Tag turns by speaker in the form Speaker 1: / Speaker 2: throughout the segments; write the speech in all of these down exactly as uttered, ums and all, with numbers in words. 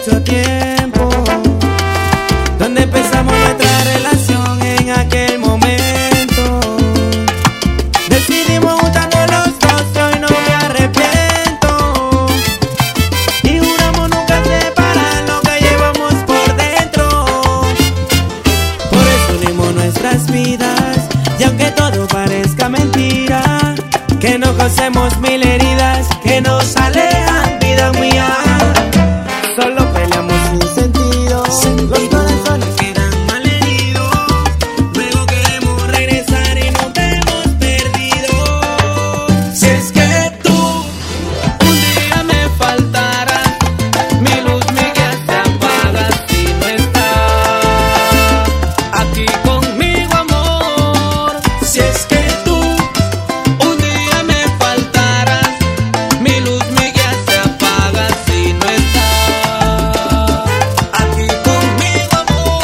Speaker 1: mucho tiempo, donde empezamos nuestra relación en aquel momento. Decidimos juntarnos los dos y hoy no me arrepiento. Y juramos nunca separar lo que llevamos por dentro. Por eso unimos nuestras vidas, y aunque todo parezca mentira, que nos causemos mil heridas que nos alejan, vida mía. Solo peleamos sin sentido, los corazones quedan malheridos. Luego queremos regresar y nos vemos perdidos. Si es que tú un día me faltarás, mi luz, mi guía se apaga si no estás aquí conmigo, amor. Si es que tú un día me faltarás, mi luz, mi guía se apaga si no estás aquí conmigo, amor.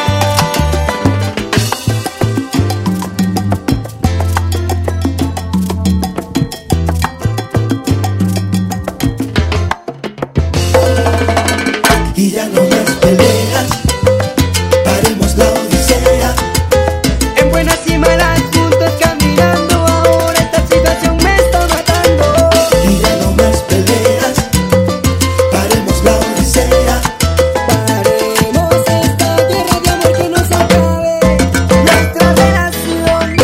Speaker 2: Y ya no más peleas, paremos la odisea.
Speaker 1: En buenas y malas juntos caminando, ahora esta situación me está matando.
Speaker 2: Y ya no más peleas, paremos la odisea.
Speaker 1: Paremos esta guerra de amor que nos acabe nuestra relación.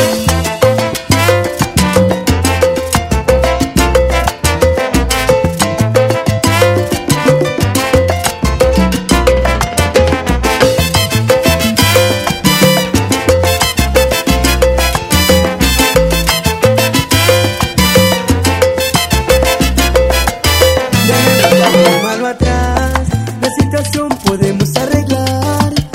Speaker 1: Dejemos lo malo atrás, la situación podemos arreglar.